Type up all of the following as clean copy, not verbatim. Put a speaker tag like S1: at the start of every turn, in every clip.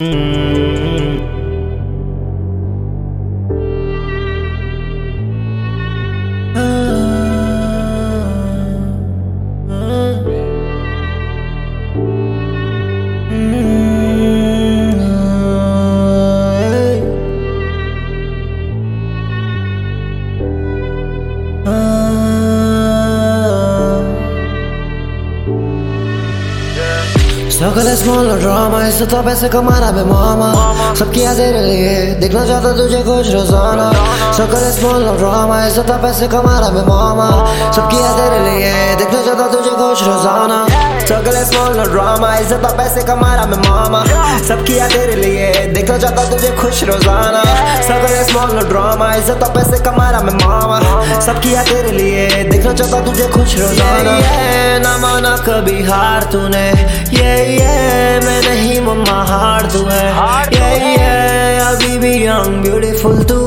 S1: Struggle is small no drama, इससे तो पैसे कमाना बे मामा। सबकी याद तेरे लिए देखना चाहता तुझे कुछ रोजाना। Struggle is small no drama, इससे तो पैसे कमाना बे मामा। सबकी याद तेरे लिए देखना चाहता तुझे कुछ रोजाना। Struggle is small no drama, इससे तो पैसे कमाना बे मामा। सबकी याद तेरे लिए देखना चाहता तुझे खुश रोजाना। Struggle is small no drama, इससे तो पैसे कमाना बे मामा। सबकी याद तेरे लिए देखना चाहता तुझे खुश रोजाना। ना माना कभी हार तूने, मैं नहीं मम्मा हार तू है। अभी भी यंग ब्यूटीफुल तू,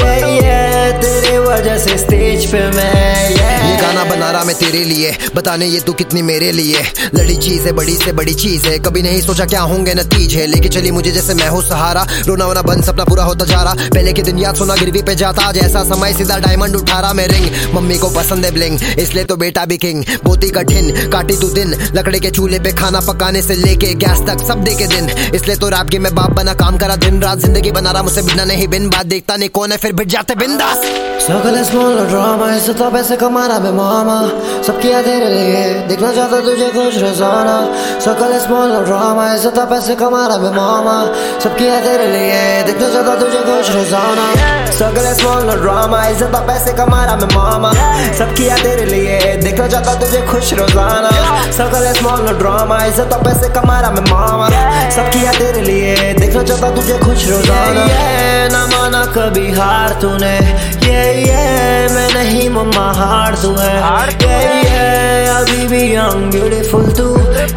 S1: तेरे वजह से स्टेज पे मैं ये
S2: गाना बना रहा मैं तेरे लिए, बताने ये तू कितनी मेरे लिए। लड़ी चीज है, बड़ी से बड़ी चीज है, कभी नहीं सोचा क्या होंगे नतीजे। लेके चली मुझे जैसे मैं हो सहारा, रोना वोना बंद सपना पूरा होता जा रहा। पहले के दिन याद सोना गिरवी पे जाता, जैसा समय सीधा डायमंड उठा रहा मैं रिंग। मम्मी को पसंद है ब्लिंग, इसलिए तो बेटा भी किंग। बहुत ही कठिन काटी तू दिन, लकड़े के चूल्हे पे खाना पकाने से लेके गैस तक सब दे के दिन। इसलिए तो रैप के मैं बाप बना, काम करा दिन रात, जिंदगी बना रहा मुझसे बिना नहीं बिन बात। देखता नहीं कौन है फिर भिड़ जाते बिंदास।
S1: Struggle is small no drama, इससे तो पैसे कमाना बे मामा। सबकी याद तेरे लिए देखना चाहता तुझे कुछ रोजाना। Struggle is small no drama, इससे तो पैसे कमाना बे मामा। सबकी याद तेरे लिए देखना चाहता तुझे कुछ रोजाना। Struggle is small no drama, इससे तो पैसे कमाना बे मामा। सबकी याद तेरे लिए देखना चाहता तुझे खुश रोजाना। Struggle is small no drama, इससे तो पैसे कमाना बे मामा। सबकी याद तेरे लिए देखना चाहता तुझे खुश रोजाना। ना माना कभी हार तूने, मैं नहीं मम्मा हार तू है। अभी भी यंग ब्यूटीफुल तू,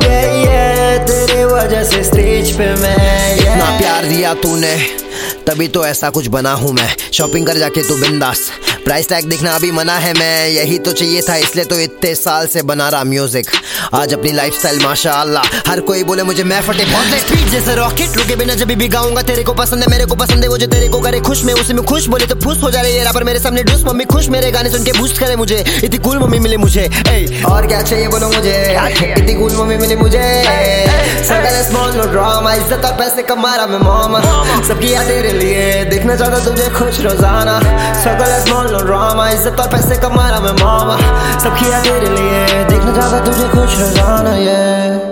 S1: तेरे वजह से स्टेज पे मैं
S2: इतना प्यार दिया तूने, तभी तो ऐसा कुछ बना हूँ मैं। शॉपिंग कर जाके तू बिंदास, प्राइस टैग देखना अभी मना है मैं। यही तो चाहिए था, इसलिए तो इतने साल से बना रहा म्यूजिक। आज अपनी लाइफस्टाइल माशाअल्लाह, हर कोई बोले मुझे मैं फटे बहुत स्पीड जैसे रॉकेट। रुके बिना जब भी गाऊंगा तेरे को पसंद है, मेरे को पसंद है वो जो तेरे को करे खुश। मैं उसी में खुश, बोले तो खुश हो जा रही है पर मेरे सामने डूस। मम्मी खुश मेरे गाने सुन के बूस्ट करे मुझे, इतनी कूल मम्मी मिली मुझे। और क्या चाहिए बोलो मुझे, इतनी कूल मम्मी मिली मुझे। Struggle is small no drama, इज्जत और पैसे कमा रहा मैं मामा। सबकी याद तेरे लिए देखना चाहता तुझे खुश रोजाना। Struggle is small no drama, इज्जत और पैसे कमा रहा मैं मामा। सबकी याद तेरे लिए देखना चाहता तुझे खुश रोजाना।